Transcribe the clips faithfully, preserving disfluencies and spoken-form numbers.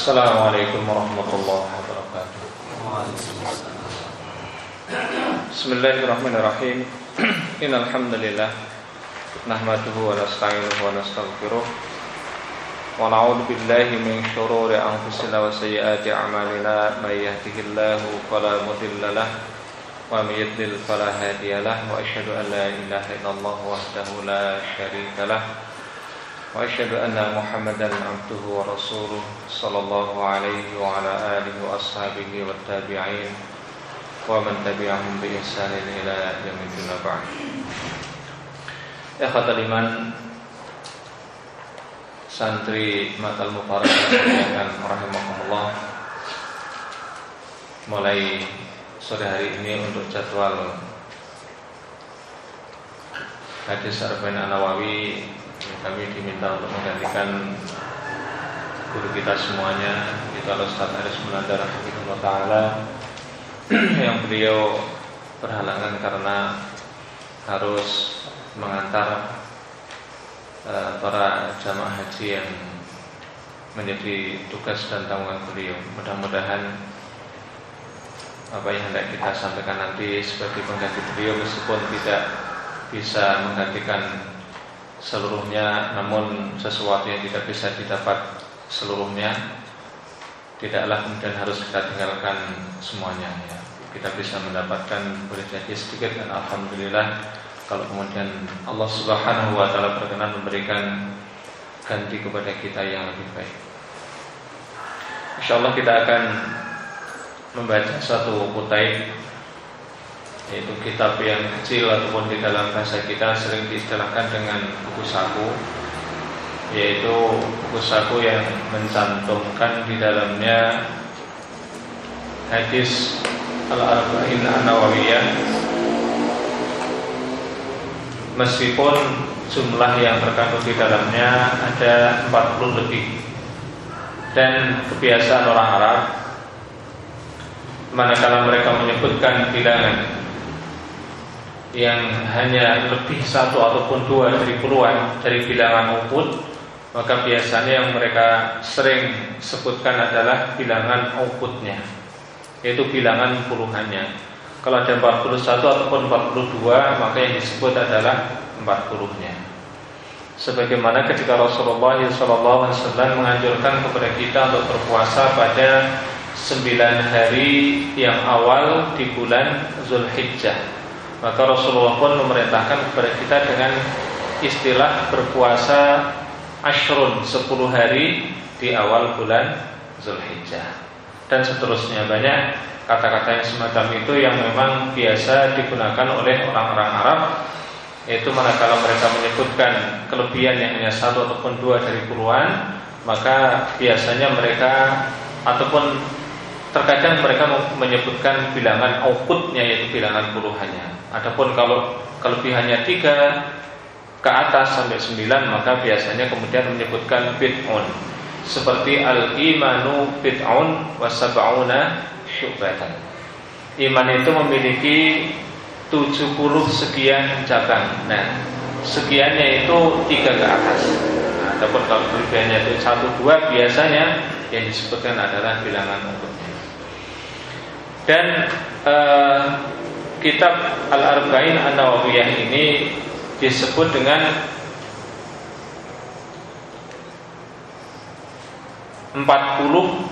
Assalamualaikum warahmatullahi wabarakatuh. Bismillahirrahmanirrahim. Innal hamdalillah nahmaduhu wa nasta'inuhu wa nastaghfiruh wa na'udzu billahi min shururi anfusina wa sayyiati a'malina may yahdihillahu fala mudilla lahu wa may yudlil fala hadiya lahu wa asyhadu an la ilaha illallah wahdahu la syarika lahu wa asyhadu anna Muhammadan abduhu wa rasuluh sallallahu alaihi wa ala alihi wa ashabihi wa tabi'in wa man tabi'ahum bi ihsanin ila yaumil ba'd. Ikhwatal iman, santri Matal Mubarak yang rahimakumullah, mulai sore hari ini untuk jadwal hadis Arba'in An-Nawawi, kami diminta untuk menggantikan guru kita semuanya, itu Ustaz Aris Munandar Hafizahullah Ta'ala, yang beliau berhalangan karena harus mengantar uh, para jamaah haji yang menjadi tugas dan tanggungan beliau. Mudah-mudahan apa yang hendak kita sampaikan nanti sebagai pengganti beliau, meskipun tidak bisa menggantikan seluruhnya, namun sesuatu yang tidak bisa didapat seluruhnya, tidaklah kemudian harus kita tinggalkan semuanya, ya. Kita bisa mendapatkan boleh jadi sedikit, dan alhamdulillah kalau kemudian Allah Subhanahu wa ta'ala berkenan memberikan ganti kepada kita yang lebih baik. Insyaallah kita akan membaca satu kutaib, yaitu kitab yang kecil ataupun di dalam bahasa kita sering diistilahkan dengan buku saku, yaitu buku saku yang mencantumkan di dalamnya hadis Al-Arba'in An-Nawawiyah, meskipun jumlah yang terkandung di dalamnya ada empat puluh lebih. Dan kebiasaan orang Arab, manakala mereka menyebutkan bilangan yang hanya lebih satu ataupun dua dari puluhan dari bilangan Uhud, maka biasanya yang mereka sering sebutkan adalah bilangan Uhudnya, yaitu bilangan puluhannya. Kalau ada empat puluh satu ataupun empat puluh dua, maka yang disebut adalah empat puluhnya. Sebagaimana ketika Rasulullah shallallahu alaihi wasallam menganjurkan kepada kita untuk berpuasa pada sembilan hari yang awal di bulan Zulhijjah, maka Rasulullah pun memerintahkan kepada kita dengan istilah berpuasa ashrun, sepuluh hari di awal bulan Zulhijjah. Dan seterusnya, banyak kata-kata yang semacam itu yang memang biasa digunakan oleh orang-orang Arab, yaitu manakala mereka menyebutkan kelebihan yang hanya satu ataupun dua dari puluhan, maka biasanya mereka ataupun terkadang mereka menyebutkan bilangan Uhudnya, yaitu bilangan puluhannya. Adapun kalau kelebihannya tiga ke atas sampai sembilan, maka biasanya kemudian menyebutkan bid'un, seperti al-imanu bid'un wa sab'una syu'batan. Iman itu memiliki tujuh puluh sekian cabang. Nah, sekiannya itu tiga ke atas. Nah, adapun kalau kelebihannya itu satu dua, biasanya yang disebutkan adalah bilangan Uhud. Dan uh, kitab Al-Arba'in An-Nawawiyah ini disebut dengan empat puluh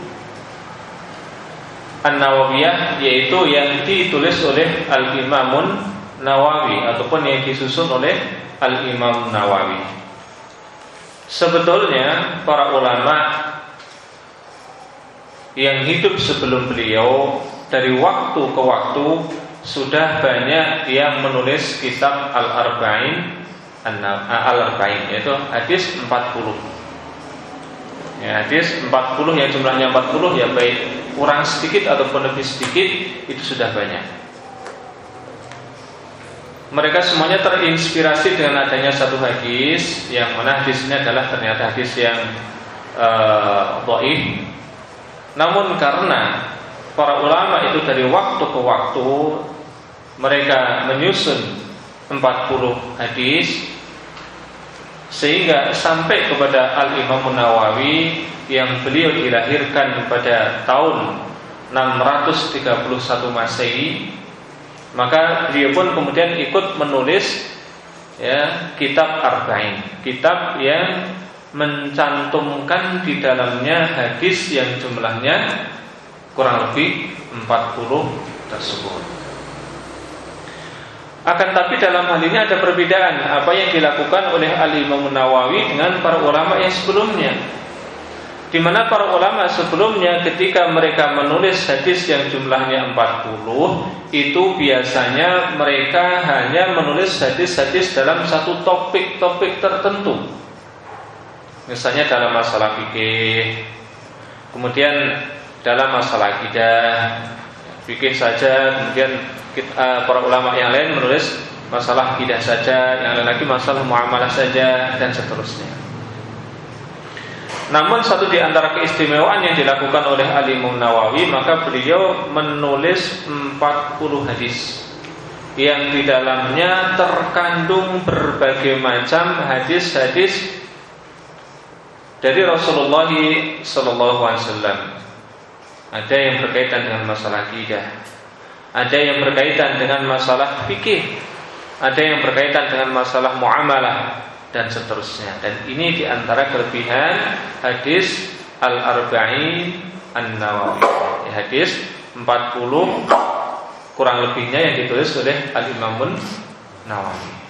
An-Nawawiyah, yaitu yang ditulis oleh Al-Imamun Nawawi ataupun yang disusun oleh Al-Imam Nawawi. Sebetulnya para ulama yang hidup sebelum beliau dari waktu ke waktu sudah banyak yang menulis kitab Al-Arba'in Al-Arba'in, yaitu hadis empat puluh. Ya, hadis empat puluh yang jumlahnya empat puluh, ya baik kurang sedikit ataupun lebih sedikit, itu sudah banyak. Mereka semuanya terinspirasi dengan adanya satu hadis, yang mana hadis ini adalah ternyata hadis yang uh, dhaif. Namun karena para ulama itu dari waktu ke waktu mereka menyusun empat puluh hadis, sehingga sampai kepada Al-Imam Nawawi yang beliau dilahirkan pada tahun enam ratus tiga puluh satu Masehi. Maka beliau pun kemudian ikut menulis ya kitab Arba'in, kitab yang mencantumkan di dalamnya hadis yang jumlahnya kurang lebih empat puluh tersebut. Akan tapi dalam hal ini ada perbedaan apa yang dilakukan oleh Al-Imam Nawawi dengan para ulama yang sebelumnya. Di mana para ulama sebelumnya ketika mereka menulis hadis yang jumlahnya empat puluh, itu biasanya mereka hanya menulis hadis-hadis dalam satu topik-topik tertentu. Misalnya dalam masalah fikih, kemudian dalam masalah akidah, fikih saja, kemudian kita, para ulama yang lain menulis masalah akidah saja, yang lain lagi masalah muamalah saja, dan seterusnya. Namun satu di antara keistimewaan yang dilakukan oleh Al-Imam Nawawi, maka beliau menulis empat puluh hadis yang di dalamnya terkandung berbagai macam hadis-hadis dari Rasulullah sallallahu alaihi wasallam. Ada yang berkaitan dengan masalah akidah, ada yang berkaitan dengan masalah fikih, ada yang berkaitan dengan masalah muamalah, dan seterusnya. Dan ini di antara kelebihan hadis Al-Arba'in An-Nawawi, hadis empat puluh kurang lebihnya yang ditulis oleh Al-Imam Nawawi.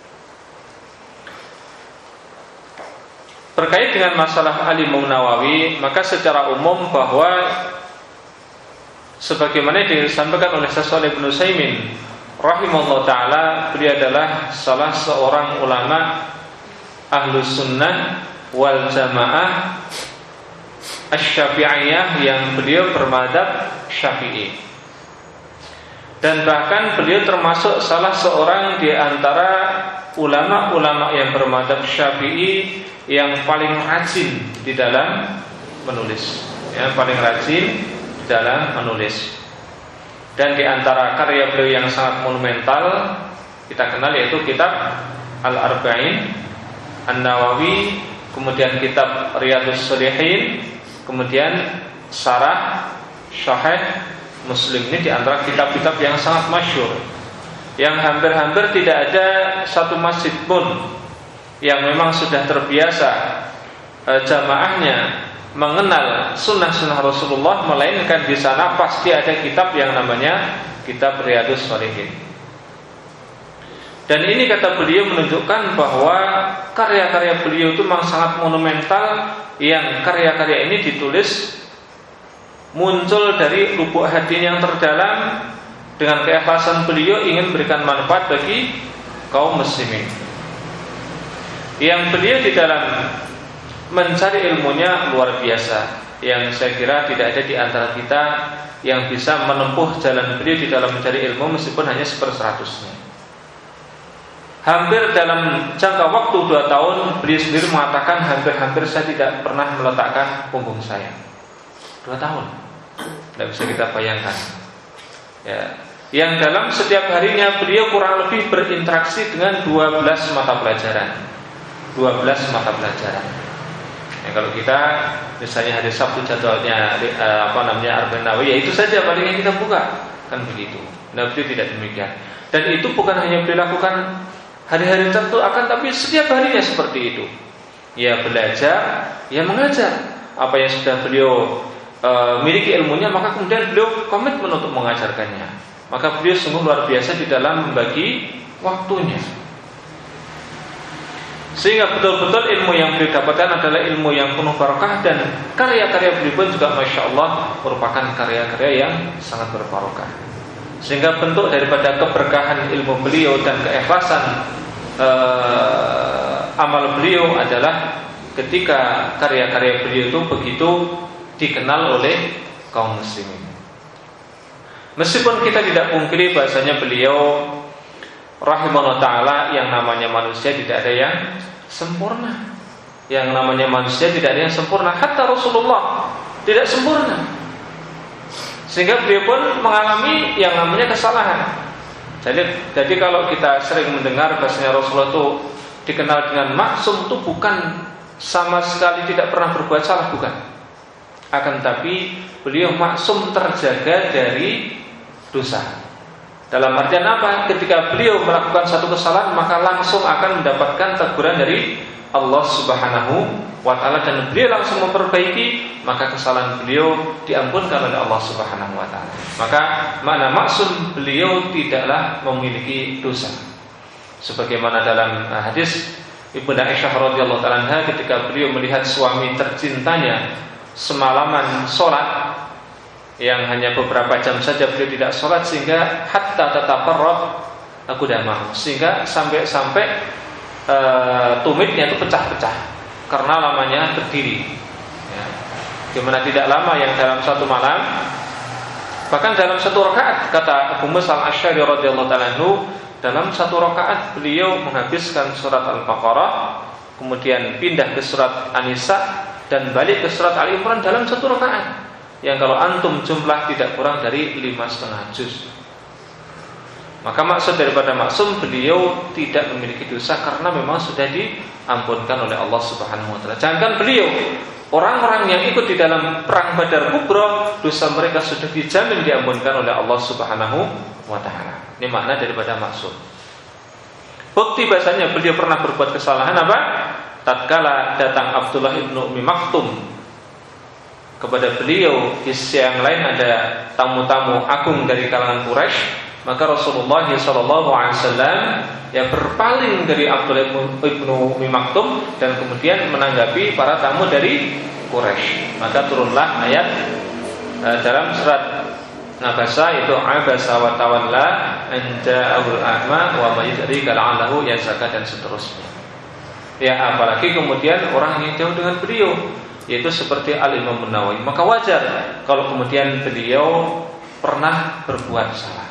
Terkait dengan masalah Al-Imam Nawawi, maka secara umum bahwa sebagaimana disampaikan oleh Syekh Shalih Ibnu Utsaimin rahimahullah taala, beliau adalah salah seorang ulama Ahlus Sunnah wal Jamaah Asy-Syafi'iyah yang beliau bermadzhab Syafi'i. Dan bahkan beliau termasuk salah seorang di antara ulama-ulama yang bermadzhab Syafi'i yang paling rajin di dalam menulis, yang paling rajin di dalam menulis. Dan di antara karya beliau yang sangat monumental kita kenal yaitu kitab Al-Arba'in An-Nawawi, kemudian kitab Riyadhus Shalihin, kemudian Syarah Sahih Muslim. Ini di antara kitab-kitab yang sangat masyhur, yang hampir-hampir tidak ada satu masjid pun yang memang sudah terbiasa e, jamaahnya mengenal sunnah-sunnah Rasulullah, melainkan di sana pasti ada kitab yang namanya kitab Riyadhus Shalihin. Dan ini kata beliau menunjukkan bahwa karya-karya beliau itu memang sangat monumental, yang karya-karya ini ditulis muncul dari lubuk hati yang terdalam dengan keikhlasan beliau ingin memberikan manfaat bagi kaum muslimin. Yang beliau di dalam mencari ilmunya luar biasa, yang saya kira tidak ada di antara kita yang bisa menempuh jalan beliau di dalam mencari ilmu meskipun hanya seperseratusnya. Hampir dalam jangka waktu dua tahun beliau sendiri mengatakan hampir-hampir saya tidak pernah meletakkan punggung saya. Dua tahun, tidak bisa kita bayangkan. Ya, yang dalam setiap harinya beliau kurang lebih berinteraksi dengan dua belas mata pelajaran. dua belas mata pelajaran. Ya, kalau kita misalnya hari Sabtu jadwalnya apa namanya Arba'in Nawawi, ya itu saja paling yang kita buka, kan begitu. Nah, beliau tidak demikian. Dan itu bukan hanya beliau lakukan hari-hari tertentu, akan tapi setiap harinya seperti itu. Ya belajar, ya mengajar. Apa yang sudah beliau e, miliki ilmunya, maka kemudian beliau komitmen untuk mengajarkannya. Maka beliau sungguh luar biasa di dalam membagi waktunya. Sehingga betul-betul ilmu yang beliau dapatkan adalah ilmu yang penuh barokah, dan karya-karya beliau pun juga Masya Allah merupakan karya-karya yang sangat berbarokah. Sehingga bentuk daripada keberkahan ilmu beliau dan keikhlasan eh, amal beliau adalah ketika karya-karya beliau itu begitu dikenal oleh kaum muslimin. Meskipun kita tidak pungkiri bahasanya beliau rahimahullah ta'ala, yang namanya manusia tidak ada yang sempurna. Yang namanya manusia tidak ada yang sempurna. Hatta Rasulullah tidak sempurna, sehingga beliau pun mengalami yang namanya kesalahan. Jadi, jadi kalau kita sering mendengar bahasanya Rasulullah itu dikenal dengan maksum itu bukan sama sekali tidak pernah berbuat salah, bukan. Akan tapi beliau maksum terjaga dari dosa. Dalam artian apa? Ketika beliau melakukan satu kesalahan, maka langsung akan mendapatkan teguran dari Allah Subhanahu wa ta'ala, dan beliau langsung memperbaiki, maka kesalahan beliau diampunkan oleh Allah Subhanahu wa ta'ala. Maka makna maksum, beliau tidaklah memiliki dosa. Sebagaimana dalam hadis Ibnu Aisyah radhiyallahu ta'ala anha, ketika beliau melihat suami tercintanya semalaman sholat, yang hanya beberapa jam saja beliau tidak sholat, sehingga hatta tatafarraq aqdamahu, sehingga sampai-sampai e, tumitnya itu pecah-pecah karena lamanya berdiri. Ya. Dimana tidak lama yang dalam satu malam, bahkan dalam satu rakaat, kata Abu Musa al-Asy'ari radhiyallahu ta'ala anhu, dalam satu rakaat beliau menghabiskan surat Al-Baqarah, kemudian pindah ke surat An-Nisa, dan balik ke surat Al-Imran dalam satu rakaat, yang kalau antum jumlah tidak kurang dari lima setengah juz. Maka maksud daripada maksum, beliau tidak memiliki dosa karena memang sudah diampunkan oleh Allah Subhanahu wa ta'ala. Jangan beliau, orang-orang yang ikut di dalam perang Badar Kubra, dosa mereka sudah dijamin diampunkan oleh Allah Subhanahu wa ta'ala. Ini makna daripada maksum. Bukti bahasanya beliau pernah berbuat kesalahan apa? Tatkala datang Abdullah ibnu Ummi Maktum kepada beliau, di sisi yang lain ada tamu-tamu agung dari kalangan Quraisy, maka Rasulullah shallallahu alaihi wasallam yang berpaling dari Abdullah ibnu Ummi Maktum dan kemudian menanggapi para tamu dari Quraisy. Maka turunlah ayat uh, dalam surat Nabasa, itu abasa wa tawalla an ja'ahul a'ma wa may yudrika la'allahu yazakka, dan seterusnya. Ya, apalagi kemudian orang yang jauh dengan beliau, yaitu seperti Al-Imam Nawawi. Maka wajar kalau kemudian beliau pernah berbuat salah.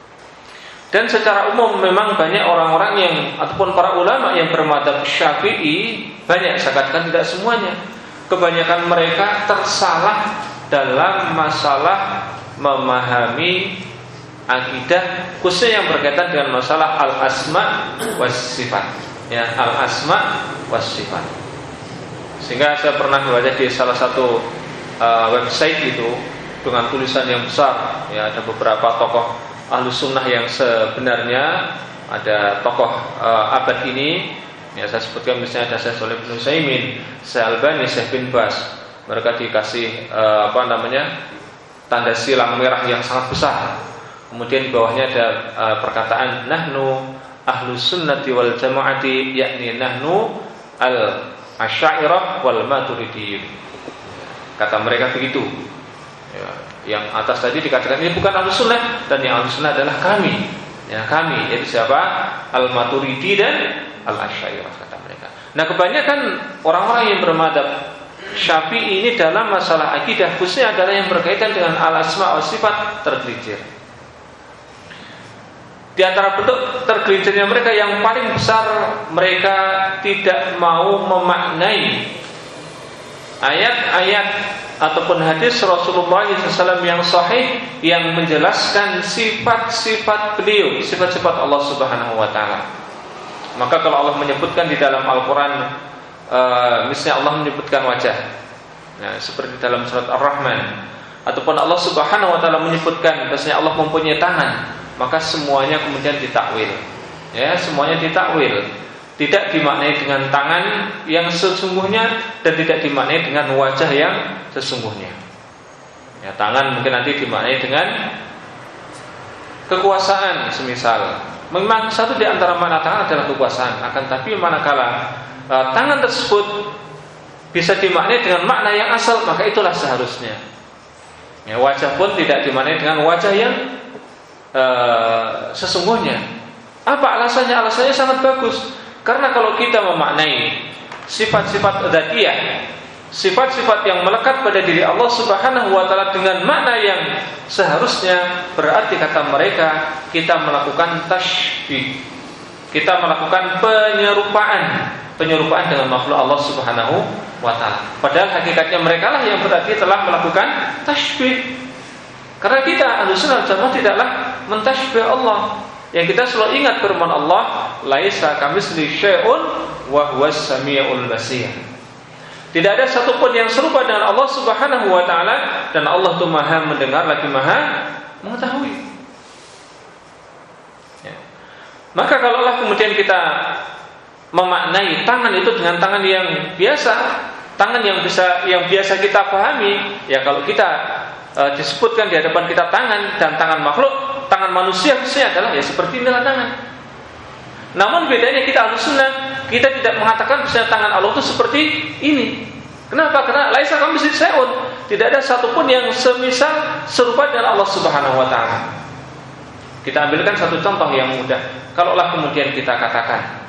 Dan secara umum memang banyak orang-orang yang, ataupun para ulama yang bermadzhab Syafi'i, banyak, saya katakan tidak semuanya, kebanyakan mereka tersalah dalam masalah memahami akidah, khususnya yang berkaitan dengan masalah al-asma was sifat. Ya, al-asma was sifat. Sehingga saya pernah membaca di salah satu uh, website itu dengan tulisan yang besar, ya, ada beberapa tokoh Ahlus Sunnah yang sebenarnya, ada tokoh uh, abad ini, ya, saya sebutkan misalnya ada Syekh Shalih bin Utsaimin, Syekh Albani, Syekh bin Baz. Mereka dikasih uh, apa namanya tanda silang merah yang sangat besar. Kemudian di bawahnya ada uh, perkataan nahnu Ahlus Sunnati wal Jamaati, yakni nahnu al Asy'ariyah wal Maturidiyyin. Kata mereka begitu. Ya, yang atas tadi dikatakan ini bukan Ahlus Sunnah, dan yang Ahlus Sunnah adalah kami. Ya, kami, yaitu siapa? Al-Maturidi dan Al-Asy'ariyah, kata mereka. Nah, kebanyakan orang-orang yang bermadzhab Syafi'i ini dalam masalah akidah, khususnya adalah yang berkaitan dengan al-asma wa sifat, tergelincir. Di antara bentuk tergelincirnya mereka yang paling besar, mereka tidak mau memaknai ayat-ayat ataupun hadis Rasulullah shallallahu alaihi wasallam yang sahih yang menjelaskan sifat-sifat beliau, sifat-sifat Allah Subhanahu wa ta'ala. Maka kalau Allah menyebutkan di dalam Al-Quran, Uh, misalnya Allah menyebutkan wajah, nah, seperti dalam surat Ar-Rahman, ataupun Allah Subhanahu wa ta'ala menyebutkan bahwasanya Allah mempunyai tangan, maka semuanya kemudian ditakwil. Ya, semuanya ditakwil. Tidak dimaknai dengan tangan yang sesungguhnya, dan tidak dimaknai dengan wajah yang sesungguhnya. Ya, tangan mungkin nanti dimaknai dengan kekuasaan, semisal. Memang satu di antara makna tangan adalah kekuasaan, akan tapi manakala Uh, tangan tersebut bisa dimaknai dengan makna yang asal, maka itulah seharusnya. Ya, wajah pun tidak dimaknai dengan wajah yang uh, sesungguhnya. Apa alasannya? Alasannya sangat bagus. Karena kalau kita memaknai sifat-sifat dzatiyah, sifat-sifat yang melekat pada diri Allah Subhanahu wa ta'ala dengan makna yang seharusnya, berarti kata mereka kita melakukan tasybih, kita melakukan penyerupaan penyerupaan dengan makhluk Allah Subhanahu wa ta'ala. Padahal hakikatnya mereka lah yang berarti telah melakukan tasybih. Karena kita Ahlus Sunnah wal Jamaah tidaklah mentasybih Allah. Yang kita selalu ingat firman Allah, laisa kamitslihi syai'un wa huwas samiul basir. Tidak ada satupun yang serupa dengan Allah Subhanahu wa taala, dan Allah itu Maha mendengar lagi Maha mengetahui. Ya. Maka kalaulah kemudian kita memaknai tangan itu dengan tangan yang biasa, tangan yang bisa yang biasa kita pahami, ya kalau kita e, disebutkan di hadapan kita tangan dan tangan makhluk, tangan manusia khususnya adalah ya seperti inilah tangan. Namun bedanya kita Ahlussunnah, kita tidak mengatakan misalnya tangan Allah itu seperti ini. Kenapa? Karena laisa kamitslihi syai'un, tidak ada satupun yang semisal serupa dengan Allah Subhanahu wa taala. Kita ambilkan satu contoh yang mudah. Kalaulah kemudian kita katakan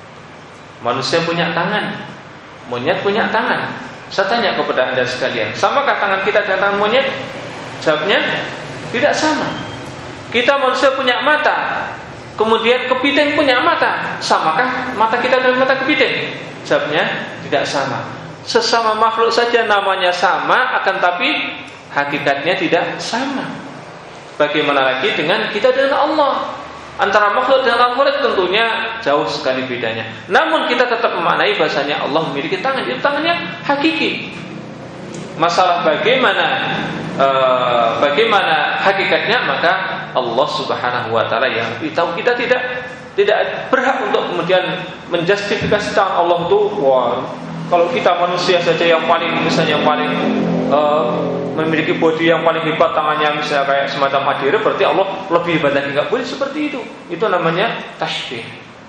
manusia punya tangan, monyet punya tangan. Saya tanya kepada Anda sekalian, samakah tangan kita dengan tangan monyet? Jawabnya tidak sama. Kita manusia punya mata, kemudian kepiting punya mata, samakah mata kita dengan mata kepiting? Jawabnya tidak sama. Sesama makhluk saja namanya sama, akan tapi hakikatnya tidak sama. Bagaimana lagi dengan kita dengan Allah? Antara makhluk dengan makhluk tentunya jauh sekali bedanya. Namun kita tetap memaknai bahasanya Allah memiliki tangan, itu tangannya hakiki. Masalah bagaimana uh, bagaimana hakikatnya, maka Allah Subhanahu wa taala yang lebih tahu. Kita tidak tidak berhak untuk kemudian menjustifikasi tangan Allah itu, wah, kalau kita manusia saja yang paling misalnya yang paling uh, memiliki bodi yang paling hebat, tangannya misalnya kayak semacam adire, berarti Allah lebih hebat lagi. Enggak boleh seperti itu. Itu namanya tasybih.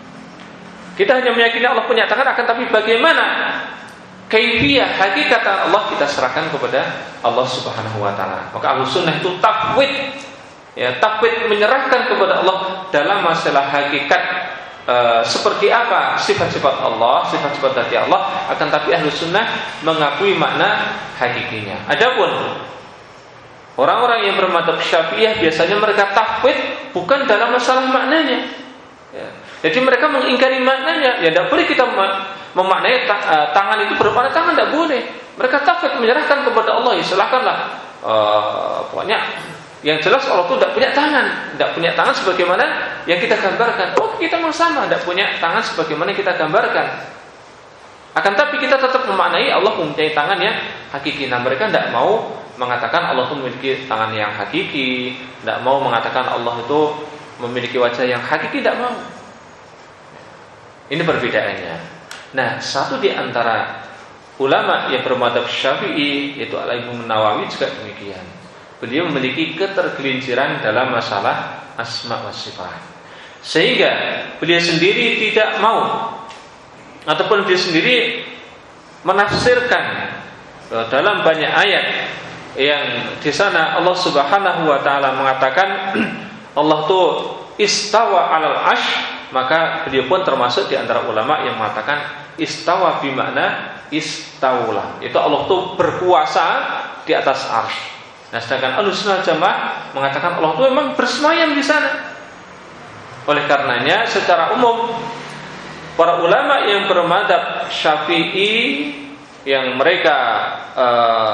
Kita hanya meyakini Allah punya tangan, akan tapi bagaimana kaifiyah hakikat Allah kita serahkan kepada Allah Subhanahu wa taala. Maka Ahlussunnah itu tafwid, ya, tafwid menyerahkan kepada Allah dalam masalah hakikat e, seperti apa sifat-sifat Allah, sifat-sifat dzati Allah, akan tapi Ahlussunnah mengakui makna hakikinya. Adapun orang-orang yang bermadzhab Syafi'iyah biasanya mereka tafwid bukan dalam masalah maknanya. Ya. Jadi mereka mengingkari maknanya. Ya tidak boleh kita memaknai tangan itu bermakna tangan, tidak boleh. Mereka tafwid menyerahkan kepada Allah. Ya silakanlah. Uh, pokoknya yang jelas Allah itu tidak punya tangan, tidak punya tangan sebagaimana yang kita gambarkan. Oh, kita memang sama, tidak punya tangan sebagaimana yang kita gambarkan. Akan tapi kita tetap memaknai Allah mempunyai tangan yang hakiki. Nah, mereka tidak mau mengatakan Allah itu memiliki tangan yang hakiki, tidak mau mengatakan Allah itu memiliki wajah yang hakiki, tidak mau. Ini perbedaannya. Nah, satu di antara ulama yang bermadzhab Syafi'i yaitu Al-Imam Nawawi juga demikian. Beliau memiliki ketergelinciran dalam masalah asma wa sifat. Sehingga beliau sendiri tidak mau ataupun beliau sendiri menafsirkan dalam banyak ayat yang di sana Allah Subhanahu wa taala mengatakan Allah itu istawa 'alal 'arsy, maka beliau pun termasuk di antara ulama yang mengatakan istawa bimakna istaula. Itu Allah itu berkuasa di atas arsy. Nah, sedangkan Ahlussunnah Jamaah mengatakan Allah itu memang bersemayam di sana. Oleh karenanya secara umum para ulama yang bermadzhab Syafi'i yang mereka uh,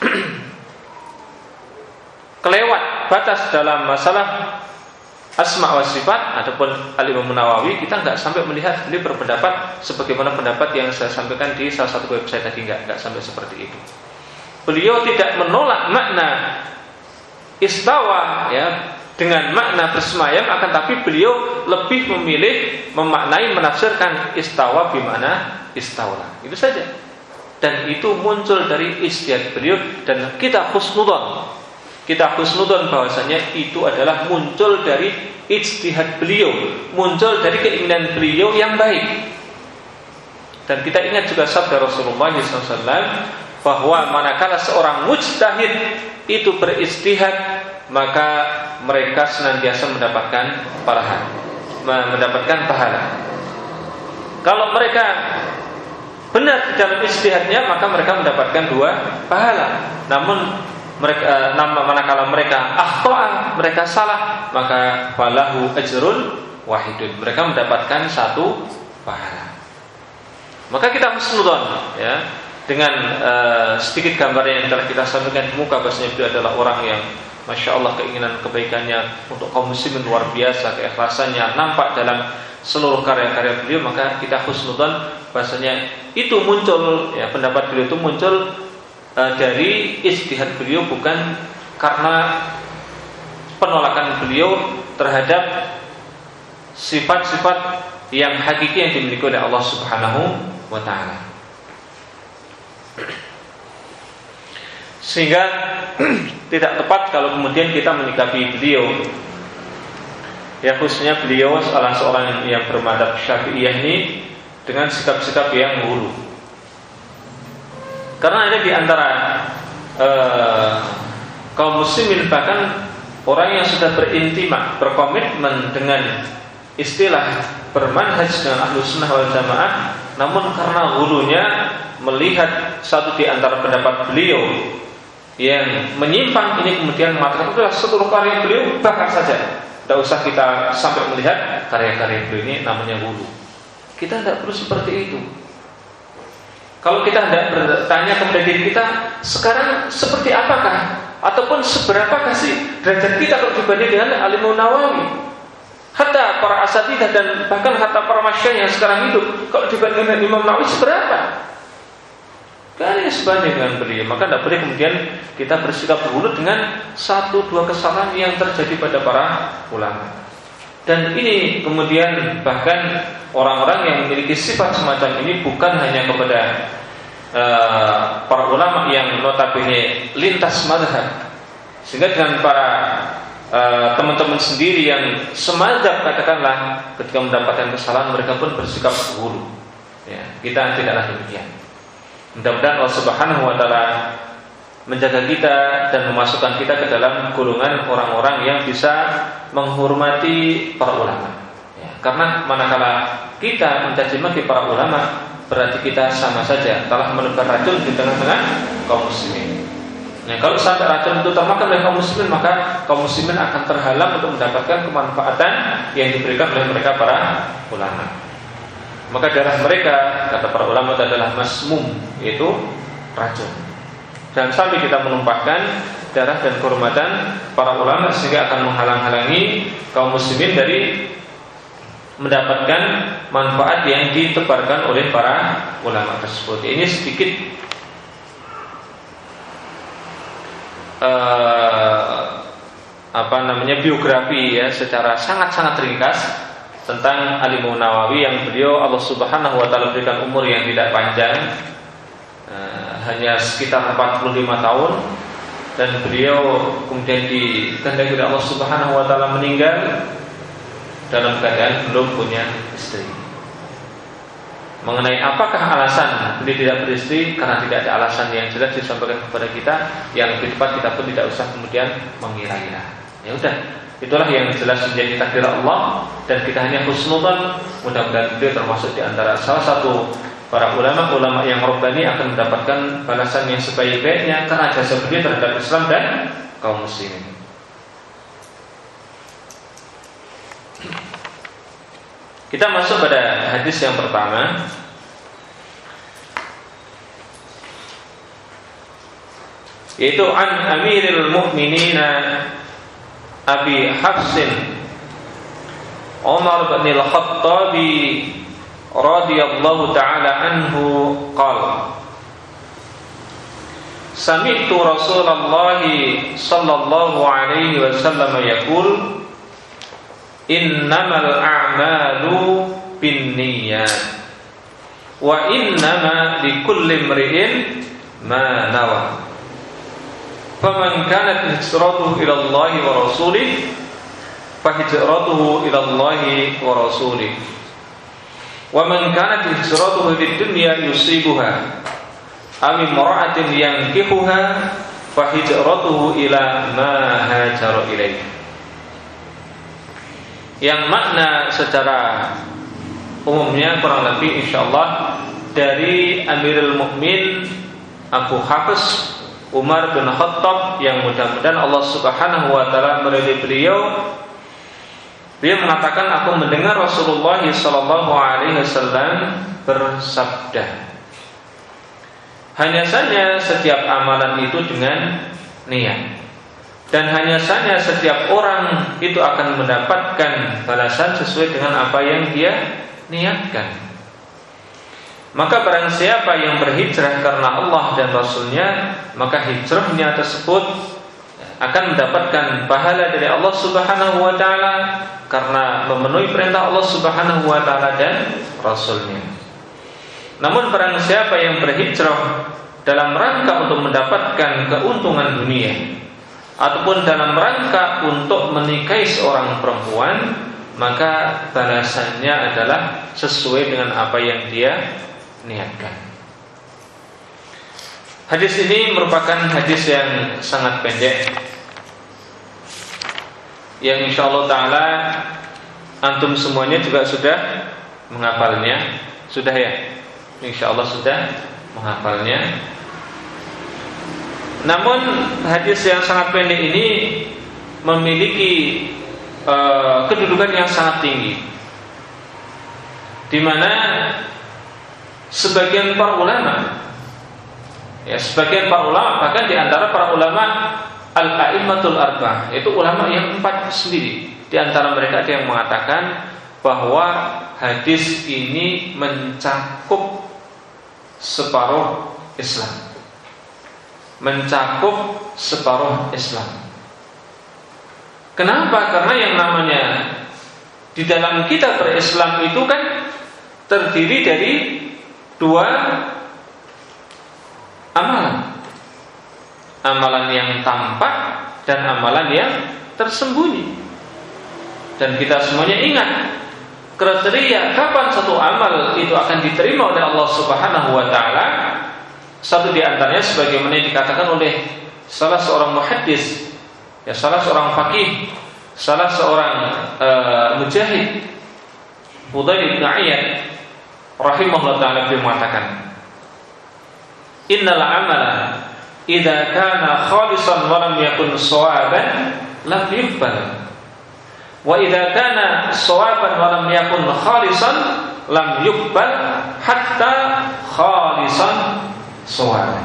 kelewat batas dalam masalah asma wa sifat ataupun Al-Imam Nawawi, kita enggak sampai melihat beliau berpendapat sebagaimana pendapat yang saya sampaikan di salah satu website tadi, enggak enggak sampai seperti itu. Beliau tidak menolak makna istawa ya dengan makna bersemayam, akan tapi beliau lebih memilih memaknai menafsirkan istawa bermakna istaula. Itu saja. Dan itu muncul dari ijtihad beliau dan kita husnudzon. Kita husnudzon bahwasanya itu adalah muncul dari ijtihad beliau, muncul dari keinginan beliau yang baik. Dan kita ingat juga sabda Rasulullah shallallahu alaihi wasallam bahwa manakala seorang mujtahid itu berijtihad, maka mereka senantiasa mendapatkan pahala, mendapatkan pahala. Kalau mereka benar di dalam ijtihadnya, maka mereka mendapatkan dua pahala. Namun mereka nama manakala mereka akhta, mereka salah, maka falahu ajrun wahidun, mereka mendapatkan satu pahala. Maka kita husnudzon ya dengan uh, sedikit gambaran yang telah kita sampaikan di muka, bahwasanya beliau adalah orang yang Masya Allah keinginan kebaikannya untuk kaum muslimin luar biasa, keikhlasannya nampak dalam seluruh karya-karya beliau, maka kita husnudzon bahasanya itu muncul, ya, pendapat beliau itu muncul uh, dari ijtihad beliau, bukan karena penolakan beliau terhadap sifat-sifat yang hakiki yang dimiliki oleh Allah Subhanahu wa ta'ala. Sehingga tidak tepat kalau kemudian kita menyikapi beliau, ya khususnya beliau salah seorang yang bermadzhab Syafi'iyah ini, dengan sikap-sikap yang hulu. Karena ada di antara uh, kaum muslimin, bahkan orang yang sudah berintimak, berkomitmen dengan istilah bermanhaj dengan Ahlus Sunnah wal Jamaah, namun karena hulunya melihat satu di antara pendapat beliau yang menyimpang, ini kemudian mengatakan itulah seluruh karya beliau bakar saja, tidak usah kita sampai melihat karya-karya beliau, ini namanya hulu. Kita tidak perlu seperti itu. Kalau kita tidak bertanya kepada diri kita, sekarang seperti apakah, ataupun seberapakah sih derajat kita kalau dibanding dengan Al-Imam Nawawi? Hatta para asatidah dan bahkan hatta para masyayikh yang sekarang hidup, kalau dibanding dengan Imam Nawawi seberapa? Kan ini sebanding dengan beliau. Maka tidak boleh kemudian kita bersikap buruk dengan satu dua kesalahan yang terjadi pada para ulama. Dan ini kemudian bahkan orang-orang yang memiliki sifat semacam ini bukan hanya kepada uh, para ulama yang notabene lintas mazhab, sehingga dengan para uh, teman-teman sendiri yang semadzhab, katakanlah, ketika mendapatkan kesalahan mereka pun bersikap buruk. Ya, kita tidaklah demikian. Mudah-mudahan Allah Subhanahu wa ta'ala menjaga kita dan memasukkan kita ke dalam golongan orang-orang yang bisa menghormati para ulama, ya, karena manakala kita mencaci maki para ulama, berarti kita sama saja telah menebar racun di tengah-tengah kaum muslimin. Nah, kalau sampai racun itu termakan oleh kaum muslimin, maka kaum muslimin akan terhalang untuk mendapatkan kemanfaatan yang diberikan oleh mereka para ulama. Maka darah mereka, kata para ulama, adalah masmum, yaitu racun. Dan sampai kita menumpahkan darah dan kehormatan para ulama, sehingga akan menghalang-halangi kaum muslimin dari mendapatkan manfaat yang ditebarkan oleh para ulama tersebut. Ini sedikit uh, apa namanya biografi, ya, secara sangat-sangat ringkas tentang Al-Imam Nawawi, yang beliau Allah Subhanahu wa ta'ala berikan umur yang tidak panjang, uh, hanya sekitar empat puluh lima tahun, dan beliau kemudian dikehendaki oleh Allah Subhanahu wa ta'ala meninggal dalam keadaan belum punya istri. Mengenai apakah alasan beliau tidak beristri, karena tidak ada alasan yang jelas disampaikan kepada kita, yang lebih tepat kita pun tidak usah kemudian mengira-ngira. Ya udah, itulah yang jelas menjadi takdir Allah, dan kita hanya husnudzon. Mudah-mudahan beliau termasuk di antara salah satu para ulama-ulama yang rabbani akan mendapatkan balasan yang sebaik-baiknya karena jasa beliau terhadap Islam dan kaum muslimin. Kita masuk pada hadis yang pertama, yaitu an Amirul Mukminin Abi Hafsin Umar bin Al-Khattab radhiyallahu ta'ala anhu qala sami'tu Rasulullah sallallahu alaihi wasallam yaqul innamal a'malu binniyat wa innama likulli imri'in ma nawa faman kanat hijratuhu ila Allah wa rasulih fahijratuhu ila Allah wa rasulih wa man kanat hijratuhu lid dunya yusibuha aw imra'atin yankihuha fahijratuhu ila ma hajara ilaihi. Yang makna secara umumnya kurang lebih insyaallah dari Amirul Mukmin Abu Hafs Umar bin Khattab, yang mudah-mudahan Allah Subhanahu wa ta'ala meridai beliau. Dia mengatakan, aku mendengar Rasulullah sallallahu alaihi wasallam bersabda, hanya saja setiap amalan itu dengan niat. Dan hanya saja setiap orang itu akan mendapatkan balasan sesuai dengan apa yang dia niatkan. Maka barang siapa yang berhijrah karena Allah dan Rasulnya, maka hijrahnya tersebut akan mendapatkan pahala dari Allah Subhanahu wa ta'ala karena memenuhi perintah Allah Subhanahu wa ta'ala dan Rasulnya. Namun barang siapa yang berhijrah dalam rangka untuk mendapatkan keuntungan dunia ataupun dalam rangka untuk menikahi seorang perempuan, maka balasannya adalah sesuai dengan apa yang dia niatkan. Hadis ini merupakan hadis yang sangat pendek, yang insyaallah ta'ala antum semuanya juga sudah menghafalnya. Sudah ya? Insyaallah sudah menghafalnya. Namun hadis yang sangat pendek ini memiliki uh, kedudukan yang sangat tinggi, di mana sebagian para ulama, ya sebagian para ulama, bahkan di antara para ulama al-a'immatul arba'ah, yaitu ulama yang empat sendiri, di antara mereka ada yang mengatakan bahwa hadis ini mencakup separuh Islam. Mencakup separuh Islam. Kenapa? Karena yang namanya di dalam kita berislam itu kan terdiri dari dua amalan. Amalan yang tampak dan amalan yang tersembunyi. Dan kita semuanya ingat kriteria kapan satu amal itu akan diterima oleh Allah Subhanahu wa ta'ala. Satu di antaranya sebagaimana dikatakan oleh salah seorang muhaddis, ya salah seorang faqih, salah seorang uh, mujahid, Fudail bin Iyad rahimahullah taala, beliau mengatakan, "Innal amala idza kana khalisan wa lam yakun shawaban lam yuqbal. Wa idza kana shawaban wa lam yakun khalisan lam yuqbal hatta khalisan shawab."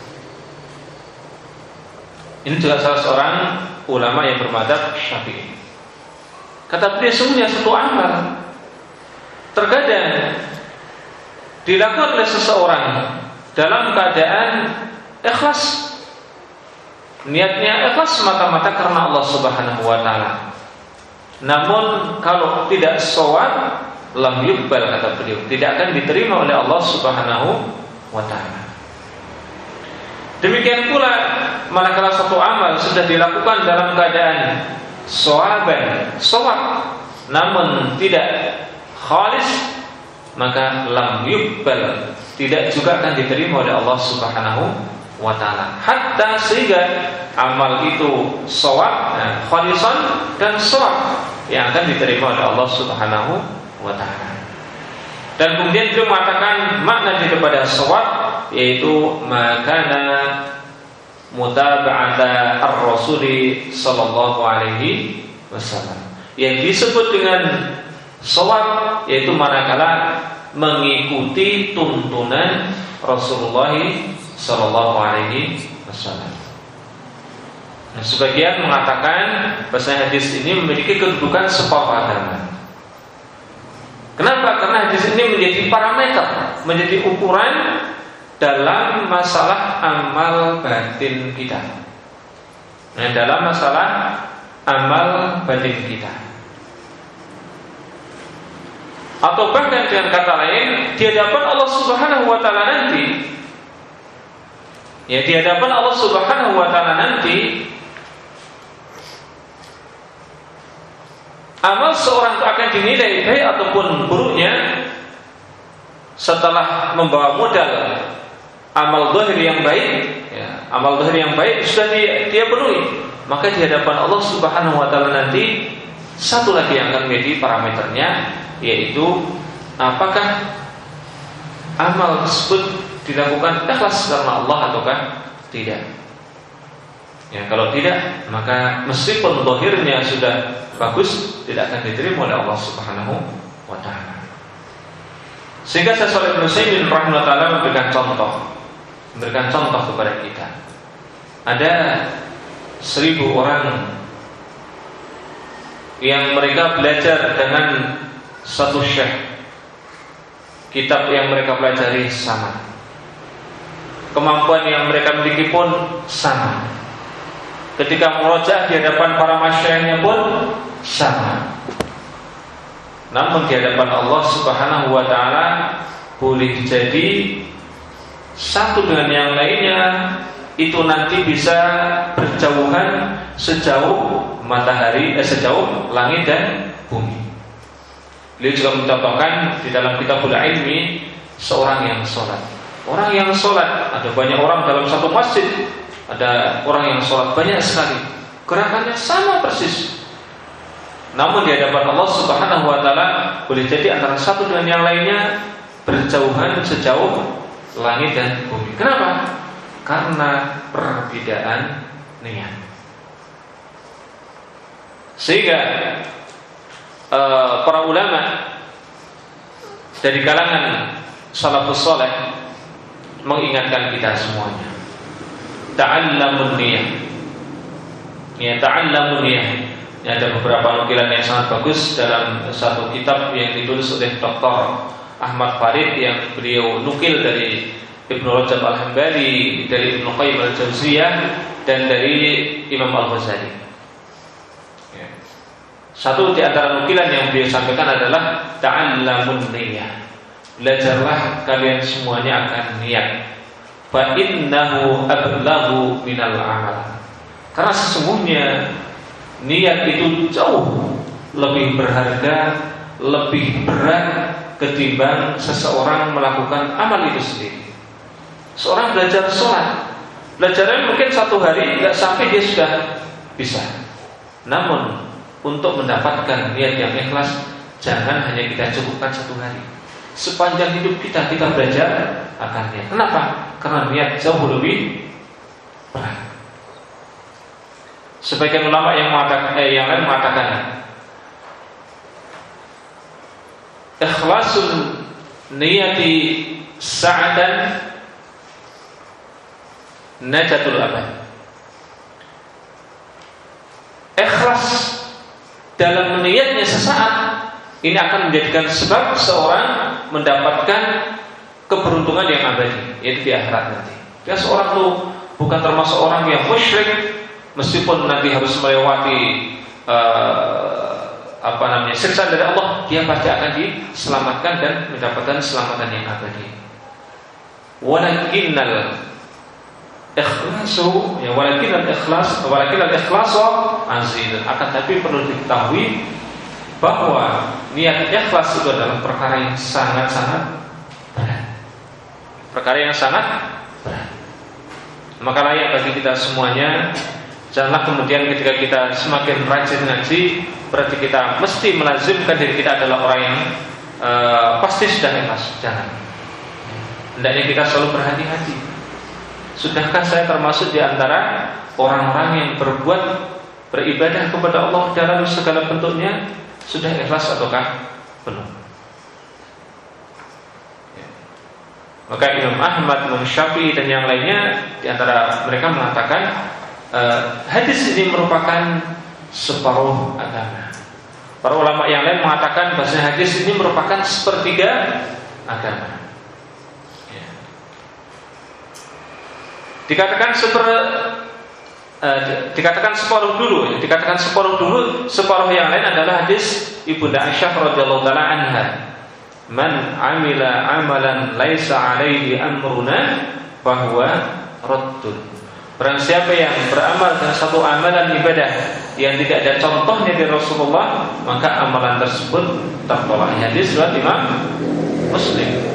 Ini juga salah seorang ulama yang bermadzhab Syafi'i. Kata beliau, sesungguhnya satu amal terkadang dilakukan oleh seseorang dalam keadaan ikhlas, niatnya ikhlas semata-mata karena Allah Subhanahu wa ta'ala. Namun kalau tidak shawab, lam yuqbal, kata beliau, tidak akan diterima oleh Allah Subhanahu wa ta'ala. Demikian pula manakala satu amal sudah dilakukan dalam keadaan shawaban, shawab, namun tidak khalis, maka lam yuqbal, tidak juga akan diterima oleh Allah Subhanahu wa ta'ala. Hatta sehingga amal itu shawab, nah, khalisan dan shawab yang akan diterima oleh Allah Subhanahu wa ta'ala. Dan kemudian beliau mengatakan makna daripada shawab, yaitu makana mutaba'ata ar-rasuli sallallahu alaihi wasallam, yang disebut dengan shawab yaitu manakala mengikuti tuntunan Rasulullah sallallahu alaihi wasallam. Nah, sebagian mengatakan bahwa hadis ini memiliki kedudukan separuh agama. Kenapa? Karena hadis ini menjadi parameter, menjadi ukuran dalam masalah amal batin kita. Nah, dalam masalah amal batin kita. Atau bahkan dengan kata lain, di hadapan Allah Subhanahu wa ta'ala nanti, ya di hadapan Allah Subhanahu wa ta'ala nanti, amal seorang akan dinilai baik ataupun buruknya setelah membawa modal amal zahir yang baik, ya, amal zahir yang baik sudah dia, dia penuhi, maka di hadapan Allah Subhanahu wa ta'ala nanti satu lagi yang akan menjadi parameternya, yaitu apakah amal tersebut dilakukan ikhlas karena Allah ataukah tidak. Ya, kalau tidak, maka meskipun zahirnya sudah bagus, tidak akan diterima oleh Allah Subhanahu wa ta'ala. Sehingga Syekh Ibnu Utsaimin rahimahullah ta'ala memberikan contoh, memberikan contoh kepada kita. Ada seribu orang yang mereka belajar dengan satu syekh. Kitab yang mereka pelajari sama, kemampuan yang mereka miliki pun sama. Ketika murojaah di hadapan para masyayikhnya pun sama. Namun di hadapan Allah Subhanahu wa taala boleh jadi satu dengan yang lainnya itu nanti bisa berjauhan sejauh matahari, eh, sejauh langit dan bumi. Beliau juga mencontohkan di dalam Kitabul Ilmi seorang yang sholat. Orang yang sholat, ada banyak orang dalam satu masjid, ada orang yang sholat banyak sekali, gerakannya sama persis. Namun di hadapan Allah Subhanahu wa taala boleh jadi antara satu dengan yang lainnya berjauhan sejauh langit dan bumi. Kenapa? Karena perbedaan niat. Sehingga uh, para ulama dari kalangan salafus saleh mengingatkan kita semuanya, ta'allamun niyah. Ya, ta'allamun niyah. Ya, ada beberapa nukilan yang sangat bagus dalam satu kitab yang ditulis oleh Doktor Ahmad Farid yang beliau nukil dari Ibnu Rajab Al-Hambali, dari Ibnu Qayyim Al-Jauziyah, dan dari Imam Al-Ghazali. Ya. Satu di antara nukilan yang beliau sampaikan adalah ta'allamun niyah. Belajarlah kalian semuanya akan niat. Fa innahu ablaghu minal amal. Karena sesungguhnya niat itu jauh lebih berharga, lebih berat ketimbang seseorang melakukan amal itu sendiri. Seorang belajar sholat, belajarnya mungkin satu hari tidak sampai dia sudah bisa. Namun untuk mendapatkan niat yang ikhlas, jangan hanya kita cukupkan satu hari. Sepanjang hidup kita kita belajar akan niat. Kenapa? Karena niat jauh lebih berat. Sebagian ulama yang mengatakan, eh, yang lain mengatakan, ikhlasul niyati sa'atan najatul abad. Ikhlas dalam niatnya sesaat ini akan menjadikan sebab seorang mendapatkan keberuntungan yang abadi, yaitu di akhirat nanti. Ya, seorang itu bukan termasuk orang yang musyrik, meskipun nanti harus melewati uh, apa namanya siksa dari Allah, dia pasti akan diselamatkan dan mendapatkan keselamatan yang abadi. Walakinnal ikhlasu, ya walakinnal ikhlas, walakinnal ikhlasu azizun. Akan tapi perlu diketahui bahwa niat ikhlas itu adalah perkara yang sangat-sangat berat. Perkara yang sangat berat. Maka layak bagi kita semuanya, janganlah kemudian ketika kita semakin rajin ngaji, berarti kita mesti melazimkan diri kita adalah orang yang uh, pasti sudah ikhlas. Jangan. Hendaknya kita selalu berhati-hati. Sudahkah saya termasuk di antara orang-orang yang berbuat beribadah kepada Allah dalam segala bentuknya sudah ikhlas ataukah belum? Ya. Maka Imam Ahmad, Imam Syafi'i dan yang lainnya di antara mereka mengatakan uh, hadis ini merupakan separuh agama. Para ulama yang lain mengatakan bahwa hadis ini merupakan sepertiga agama. Ya. Dikatakan seper Uh, dikatakan separuh dulu, dikatakan separuh dulu, separuh yang lain adalah hadis Ibunda Aisyah radhiyallahu taala anha. Man amila amalan laisa alaihi amruna bahwa raddun. Barang siapa yang beramal dengan satu amalan ibadah yang tidak ada contohnya dari Rasulullah, maka amalan tersebut tertolak. Hadis riwayat Imam Muslim.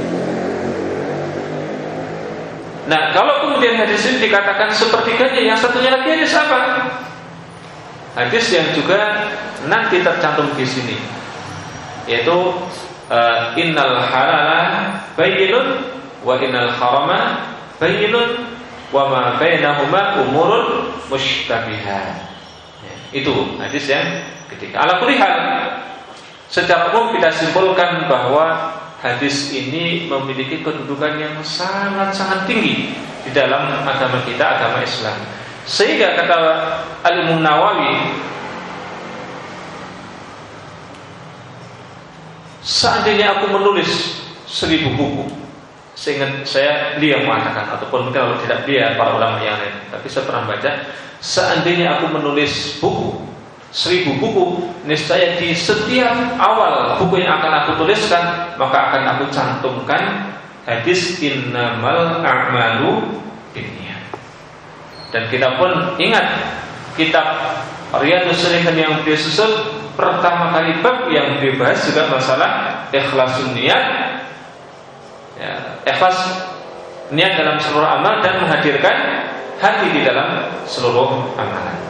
Nah, kalau kemudian hadis ini dikatakan sepertiganya, yang satunya lagi hadis apa? Hadis yang juga nanti tercantum di sini, yaitu uh, innal halala bayyinun wa innal harama bayyinun wa ma bainahuma umurun mushtabihat. Ya, itu hadis yang ketiga. Ala kulli hal, secara umum kita simpulkan bahwa hadis ini memiliki kedudukan yang sangat-sangat tinggi di dalam agama kita, agama Islam. Sehingga kata Al-Imam Nawawi, seandainya aku menulis seribu buku, seingat saya dia mengatakan, ataupun mungkin kalau tidak dia, para ulama yang lain, tapi saya pernah baca, seandainya aku menulis buku seribu buku, niscaya di setiap awal buku yang akan aku tuliskan, maka akan aku cantumkan hadis innamal a'malu binniyat. Dan kita pun ingat kitab Riyadhus Shalihin yang beliau susun, pertama kali bab yang dibahas juga masalah ikhlasun niat, ya, ikhlas niat dalam seluruh amal dan menghadirkan hati di dalam seluruh amalan.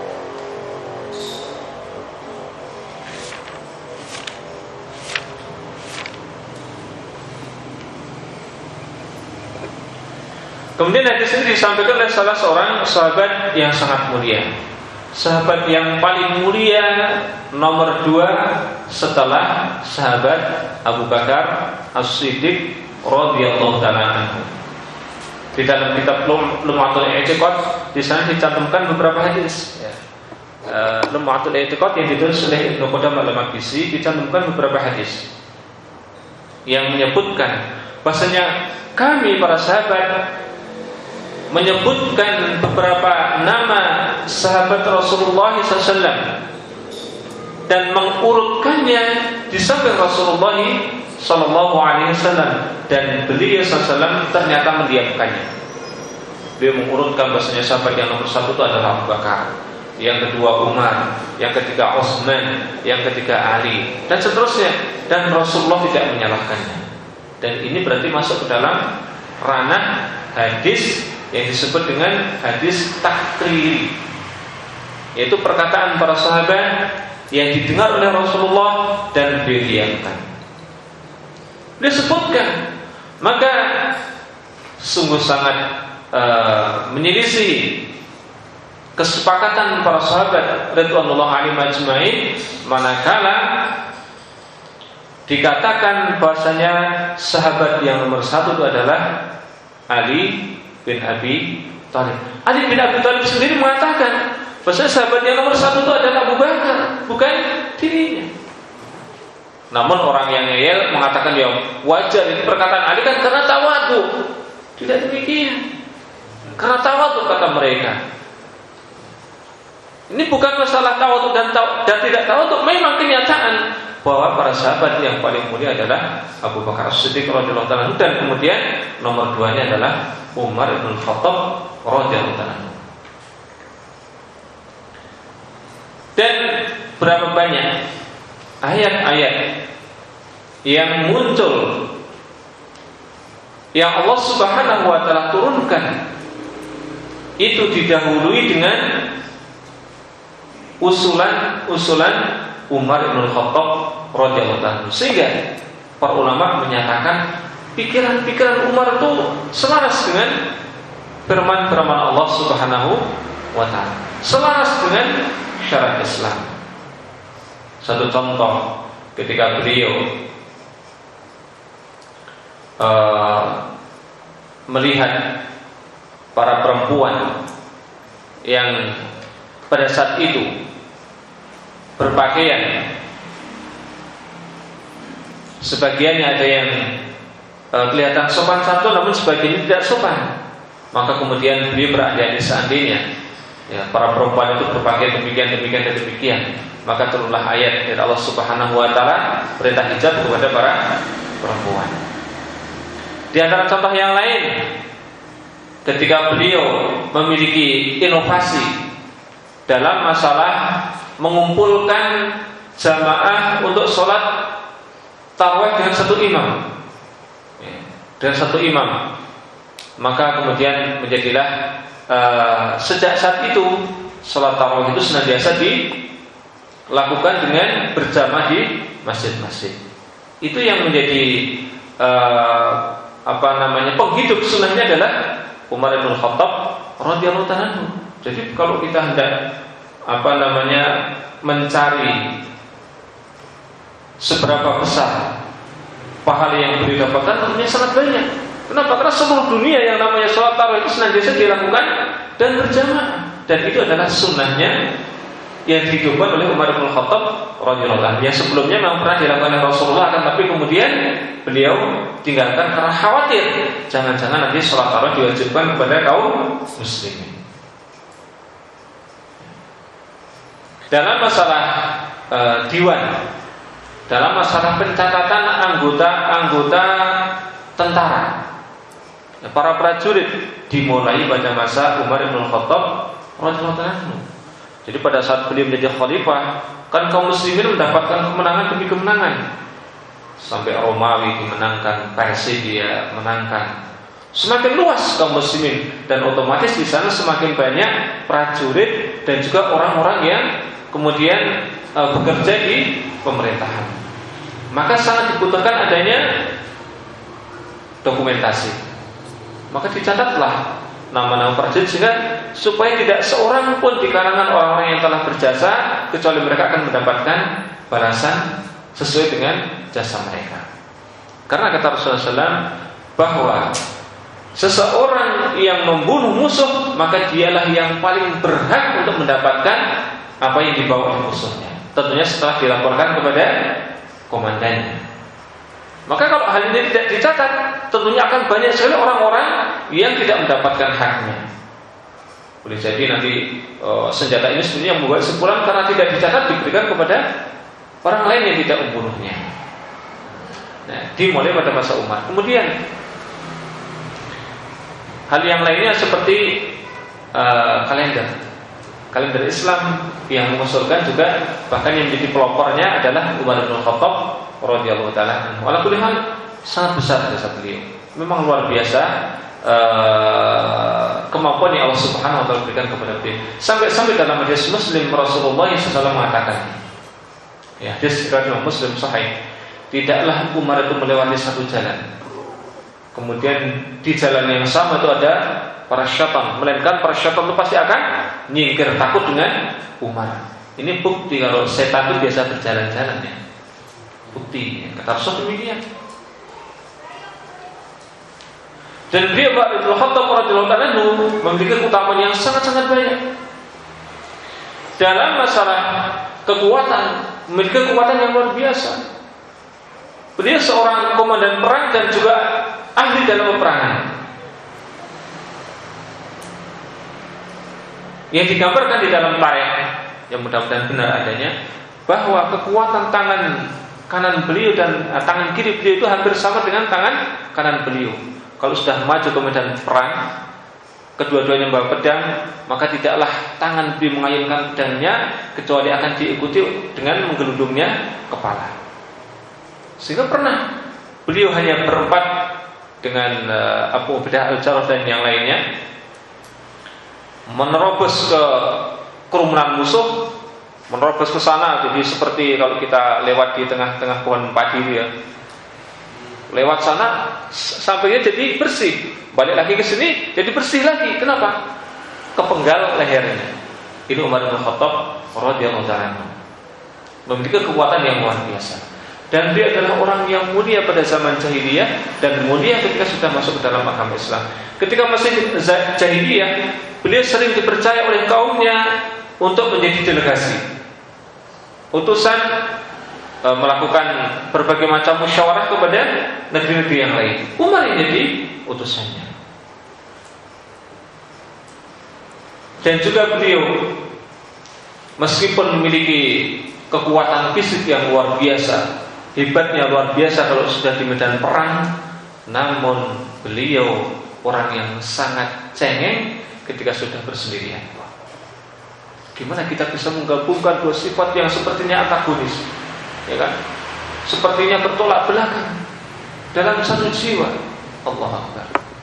Kemudian hadis ini disampaikan oleh salah seorang sahabat yang sangat mulia, sahabat yang paling mulia nomor dua setelah sahabat Abu Bakar As-Siddiq radhiyallahu ta'ala anhu. Di dalam kitab Lum'atul I'tiqad di sana dicantumkan beberapa hadis. Ya. Uh, Lum'atul I'tiqad yang ditulis oleh Ibnu Qudamah Al-Maqdisi dicantumkan beberapa hadis yang menyebutkan bahasanya kami para sahabat menyebutkan beberapa nama sahabat Rasulullah shallallahu alaihi wasallam dan mengurutkannya di samping Rasulullah Sallallahu Alaihi Wasallam, dan beliau Sallallahu Alaihi Wasallam ternyata mendiamkannya. Beliau mengurutkan bahasanya sahabat yang nomor satu itu adalah Abu Bakar, yang kedua Umar, yang ketiga Utsman, yang ketiga Ali, dan seterusnya. Dan Rasulullah tidak menyalahkannya. Dan ini berarti masuk ke dalam ranah hadis yang disebut dengan hadis takriri, yaitu perkataan para sahabat yang didengar oleh Rasulullah dan beliau diamkan, disebutkan. Maka sungguh sangat uh, menyelisih kesepakatan para sahabat radhiyallahu anhum ajmain manakala dikatakan bahasanya sahabat yang nomor satu itu adalah Ali bin Abi Thalib. Ali bin Abi Thalib sendiri mengatakan bahwa sahabat yang nomor satu itu adalah Abu Bakar, bukan dirinya. Namun orang yang ngeyel mengatakan ya wajar ini perkataan Ali kan karena tawadhu. Tidak demikian. Karena tawadhu kata mereka. Ini bukan masalah tawadhu dan, dan tidak tawadhu, memang kenyataan bahwa para sahabat yang paling mulia adalah Abu Bakar As-Siddiq radhiyallahu ta'ala, dan kemudian nomor duanya adalah Umar bin Khattab radhiyallahu ta'ala. Dan berapa banyak ayat-ayat yang muncul yang Allah Subhanahu wa ta'ala turunkan itu didahului dengan usulan-usulan Umar bin Khattab radhiyallahu ta'ala, sehingga para ulama menyatakan pikiran-pikiran Umar itu selaras dengan firman-firman Allah Subhanahu wa ta'ala, selaras dengan syariat Islam. Satu contoh, ketika beliau uh, melihat para perempuan yang pada saat itu berpakaian, sebagiannya ada yang e, kelihatan sopan satu, namun sebagiannya tidak sopan. Maka kemudian beliau berandai-andai seandainya ya, para perempuan itu berpakaian demikian, demikian, dan demikian, maka turunlah ayat dari Allah Subhanahu wa ta'ala perintah hijab kepada para perempuan. Di antara contoh yang lain, ketika beliau memiliki inovasi dalam masalah mengumpulkan jamaah untuk sholat tarawih dengan satu imam, dengan satu imam, maka kemudian menjadilah uh, sejak saat itu sholat tarawih itu senantiasa dilakukan dengan berjamaah di masjid-masjid. Itu yang menjadi uh, apa namanya penghidup sunnahnya adalah Umar bin Khattab radhiyallahu ta'ala. Jadi kalau kita hendak apa namanya mencari seberapa besar pahala yang beliau dapatkan, tentunya sangat banyak. Kenapa? Karena seluruh dunia yang namanya sholat tarawih itu senantiasa dilakukan dan berjamaah. dan itu adalah sunnahnya yang dihidupkan oleh Umar bin Khattab radhiyallahu anhu. Yang sebelumnya memang pernah dilakukan oleh Rasulullah, kan, tapi kemudian beliau tinggalkan karena khawatir jangan-jangan nanti sholat tarawih diwajibkan kepada kaum muslimin. Dalam masalah e, diwan, dalam masalah pencatatan anggota-anggota tentara, para prajurit dimulai pada masa Umar bin Khattab radhiyallahu anhu. Jadi pada saat beliau menjadi khalifah, kan kaum muslimin mendapatkan kemenangan demi kemenangan. Sampai Romawi dimenangkan, Persia menangkan. Semakin luas kaum muslimin, dan otomatis di sana semakin banyak prajurit dan juga orang-orang yang kemudian e, bekerja di pemerintahan. Maka sangat dibutuhkan adanya dokumentasi. Maka dicatatlah nama-nama prajurit sehingga supaya tidak seorang pun di kalangan orang-orang yang telah berjasa kecuali mereka akan mendapatkan balasan sesuai dengan jasa mereka. Karena kata Rasulullah shallallahu alaihi wasallam bahwa seseorang yang membunuh musuh maka dialah yang paling berhak untuk mendapatkan apa yang dibawa oleh musuhnya. Tentunya setelah dilaporkan kepada komandannya. Maka kalau hal ini tidak dicatat, tentunya akan banyak sekali orang-orang yang tidak mendapatkan haknya. Boleh jadi nanti e, senjata ini sebenarnya yang membuat sepulang karena tidak dicatat diberikan kepada orang lain yang tidak membunuhnya. Nah, dimulai pada masa Umar. Kemudian hal yang lainnya seperti e, kalender, kalender Islam yang mengusulkan juga, bahkan yang menjadi pelopornya adalah Umar bin Khattab radhiyallahu taala anhu. Ala kulli hal sangat besar jasa beliau. Memang luar biasa uh, kemampuan yang Allah Subhanahu wa taala berikan kepada beliau. Sampai-sampai dalam hadis Muslim Rasulullah shallallahu alaihi wasallam mengatakan, ya, hadis riwayat Muslim sahih, tidaklah Umar itu melewati satu jalan, kemudian di jalan yang sama itu ada para syaitan, melainkan para syaitan itu pasti akan nyingkir takut dengan Umar. Ini bukti kalau setan itu biasa berjalan-jalan, ya. Bukti, kata Rasul demikian. Dan beliau Umar bin Khattab radhiyallahu anhu memiliki keutamaan yang sangat-sangat banyak. Dalam masalah kekuatan, memiliki kekuatan yang luar biasa. Beliau seorang komandan perang dan juga ahli dalam peperangan. Yang digambarkan di dalam tarikh, yang mudah-mudahan benar adanya, bahwa kekuatan tangan kanan beliau dan uh, tangan kiri beliau itu hampir sama dengan tangan kanan beliau. Kalau sudah maju ke medan perang, kedua-duanya membawa pedang, maka tidaklah tangan beliau mengayunkan pedangnya kecuali akan diikuti dengan menggelundungnya kepala. Sehingga pernah beliau hanya berempat dengan uh, Abu Ubaidah Al-Jarrah dan yang lainnya menerobos ke kerumunan musuh, menerobos ke sana. Jadi seperti kalau kita lewat di tengah-tengah pohon padi ya, lewat sana sampainya jadi bersih, balik lagi ke sini jadi bersih lagi. Kenapa? Kepenggal lehernya. Ini Umar bin Khattab radhiyallahu anhu memiliki kekuatan yang luar biasa, dan dia adalah orang yang mulia pada zaman jahiliyah dan mulia ketika sudah masuk ke dalam agama Islam. Ketika masih jahiliyah, beliau sering dipercaya oleh kaumnya untuk menjadi delegasi, utusan, e, melakukan berbagai macam musyawarah kepada negeri-negeri yang lain. Umar yang jadi utusannya. Dan juga beliau meskipun memiliki kekuatan fisik yang luar biasa, hebatnya luar biasa kalau sudah di medan perang, namun beliau orang yang sangat cengeng ketika sudah bersendirian. Gimana kita bisa menggabungkan dua sifat yang sepertinya antagonis, ya kan? Sepertinya bertolak belakang dalam satu jiwa. Allahu Akbar.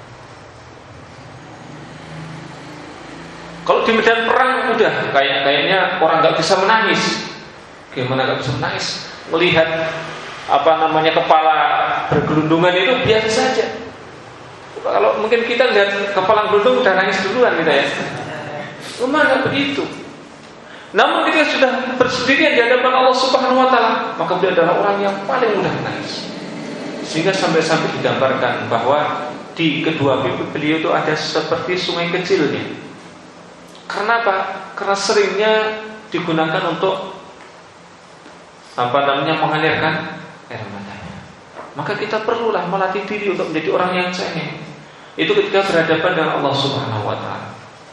Kalau di medan perang udah kayak kayaknya orang nggak bisa menangis. Gimana nggak bisa menangis? Melihat apa namanya kepala bergelundungan itu biasa saja. Kalau mungkin kita lihat kepala gelundung udah nangis duluan kita ya. Umar nggak begitu. Namun ketika sudah bersendirian di hadapan Allah Subhanahu wa taala, maka beliau adalah orang yang paling mudah menangis. Sehingga sampai-sampai digambarkan bahwa di kedua pipi beliau itu ada seperti sungai kecilnya. Karena apa? Karena seringnya digunakan untuk apa namanya mengalirkan air matanya. Maka kita perlulah melatih diri untuk menjadi orang yang cengeng. Itu ketika berhadapan dengan Allah Subhanahu wa taala.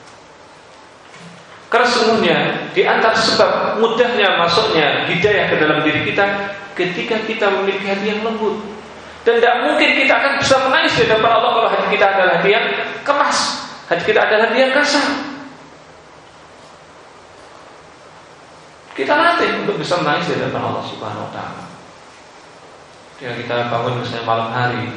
Karena sesungguhnya di antara sebab mudahnya masuknya hidayah ke dalam diri kita ketika kita memiliki hati yang lembut. Dan tidak mungkin kita akan bisa menangis di hadapan Allah kalau hati kita adalah hati yang keras, hati kita adalah hati yang kasar. Kita latih untuk bisa menangis di hadapan Allah Subhanahu wa taala. Ketika kita bangun misalnya malam hari,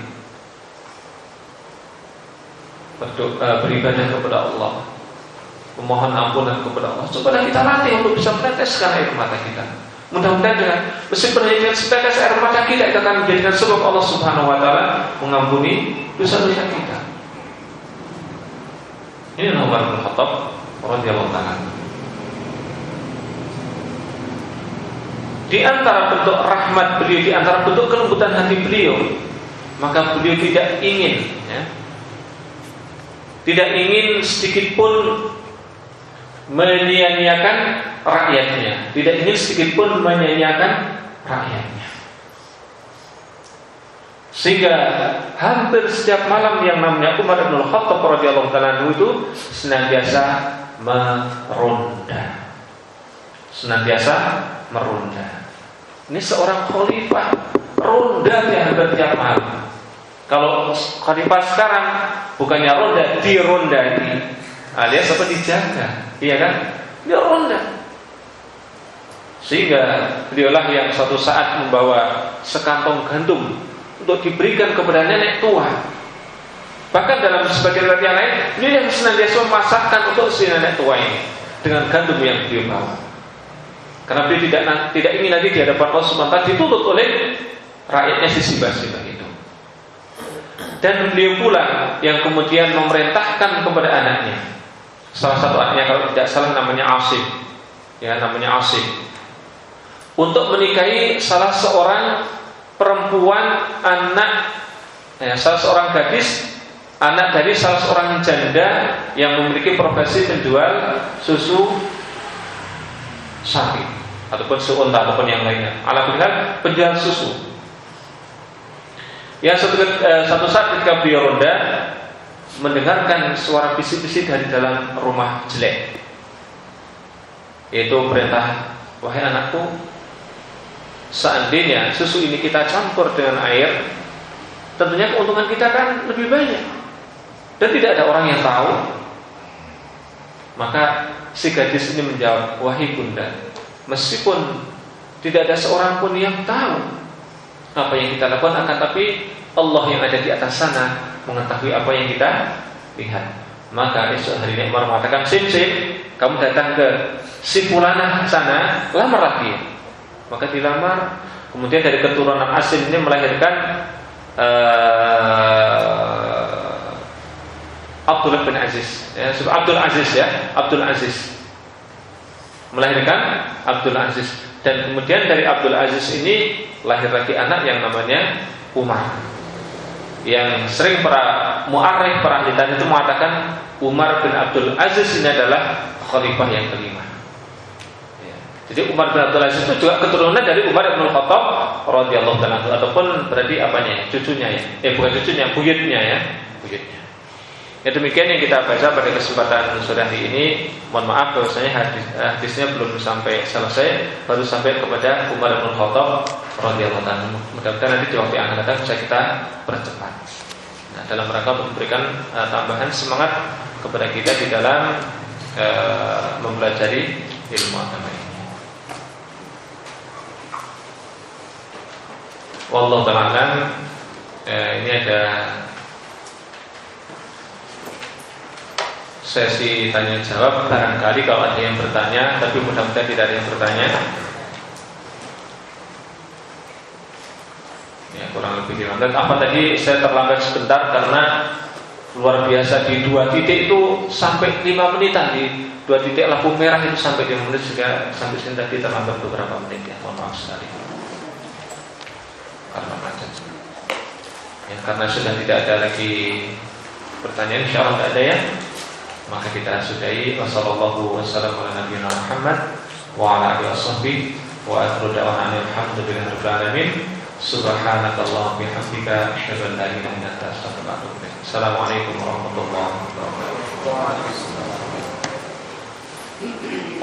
berdoa, beribadah kepada Allah, memohon ampunan kepada Allah. Coba kita latih untuk bisa meneteskan air mata kita. Mudah-mudahan dengan meskipun hanya dengan setetes air mata kita, itu akan menjadikan sebab Allah Subhanahu wa taala mengampuni dosa-dosa kita. Ini Umar bin Khattab radhiyallahu taala. Di antara bentuk rahmat beliau, di antara bentuk kelembutan hati beliau, maka beliau tidak ingin ya, tidak ingin sedikit pun menyia-nyiakan rakyatnya, tidak ingin sedikit pun menyia-nyiakan rakyatnya. Sehingga hampir setiap malam yang namanya Umar bin Khattab radhiyallahu taala itu senantiasa meronda. Senantiasa meronda. Ini seorang khalifah ronda di hampir tiap malam. Kalau khalifah sekarang bukannya ronda, dirondani, alias apa dijaga, iya kan? Dia ronda. Sehingga beliaulah yang suatu saat membawa sekantong gandum untuk diberikan kepada nenek tua. Bahkan dalam sebagian riwayat yang lain, beliau yang senantiasa memasakkan untuk si nenek tua ini dengan gandum yang beliau bawa. Karena beliau tidak tidak ingin lagi di hadapan Allah Subhanahu wa taala dituntut oleh rakyatnya sisibah-sibah itu. Dan beliau pula yang kemudian memerintahkan kepada anaknya. Salah satu anaknya kalau tidak salah namanya Asim, ya namanya Asim, untuk menikahi salah seorang perempuan anak, ya, salah seorang gadis anak dari salah seorang janda yang memiliki profesi penjual susu sapi ataupun susu unta ataupun yang lainnya. Alhamdulillah penjual susu. Ya satu, eh, satu saat ketika beliau ronda mendengarkan suara bisik-bisik dari dalam rumah jelek, yaitu perintah, wahai anakku, seandainya susu ini kita campur dengan air, tentunya keuntungan kita kan lebih banyak, dan tidak ada orang yang tahu. Maka si gadis ini menjawab, wahai bunda, meskipun tidak ada seorang pun yang tahu apa yang kita lakukan, akan tapi Allah yang ada di atas sana mengetahui apa yang kita lihat. Maka esok hari ini Umar mengatakan, sim sim, kamu datang ke si fulanah sana, lamar dia. Maka dilamar. Kemudian dari keturunan Asim ini melahirkan uh, Abdullah bin Aziz, ya, Abdul Aziz ya, Abdul Aziz melahirkan Abdul Aziz. Dan kemudian dari Abdul Aziz ini lahir lagi anak yang namanya Umar. Yang sering para mu'arrikh, para ahli tarikh itu mengatakan Umar bin Abdul Aziz ini adalah khalifah yang kelima. Ya. Jadi Umar bin Abdul Aziz itu juga keturunan dari Umar bin Khattab radhiyallahu taala, ataupun berarti apanya? Cucunya ya. Eh bukan cucunya, buyutnya ya, buyutnya. Ya demikian yang kita baca pada kesempatan sore hari ini. Mohon maaf bahwasanya hadis, hadisnya belum sampai selesai, baru sampai kepada Umar bin Khattab radhiyallahu taala. Mudah-mudahan nanti di waktu yang akan datang bisa kita percepat. Nah, dalam rangka memberikan uh, tambahan semangat kepada kita di dalam uh, mempelajari ilmu agama ini. Wallahu ta'ala. Uh, ini ada sesi tanya jawab, barangkali kalau ada yang bertanya, tapi mudah-mudahan tidak ada yang bertanya. Ya, kurang lebih lima menit. Apa tadi saya terlambat sebentar karena luar biasa di dua titik itu sampai lima menitan, di dua titik lampu merah itu sampai lima menit, sehingga sampai sini tadi terlambat beberapa menit ya. Mohon maaf sekali. Karena macet. Ya, karena sudah tidak ada lagi pertanyaan, insyaallah tidak ada ya. maka kita sudahi. Wassallallahu wasallam ala nabiyina Muhammad wa ala alihi washabbihi wa akhiru da'wana alhamdulillahi rabbil alamin. Subhanakallahumma bihamdika asyhadu an la ilaha illa anta astaghfiruka wa atubu ilaik. Assalamualaikum warahmatullahi wabarakatuh.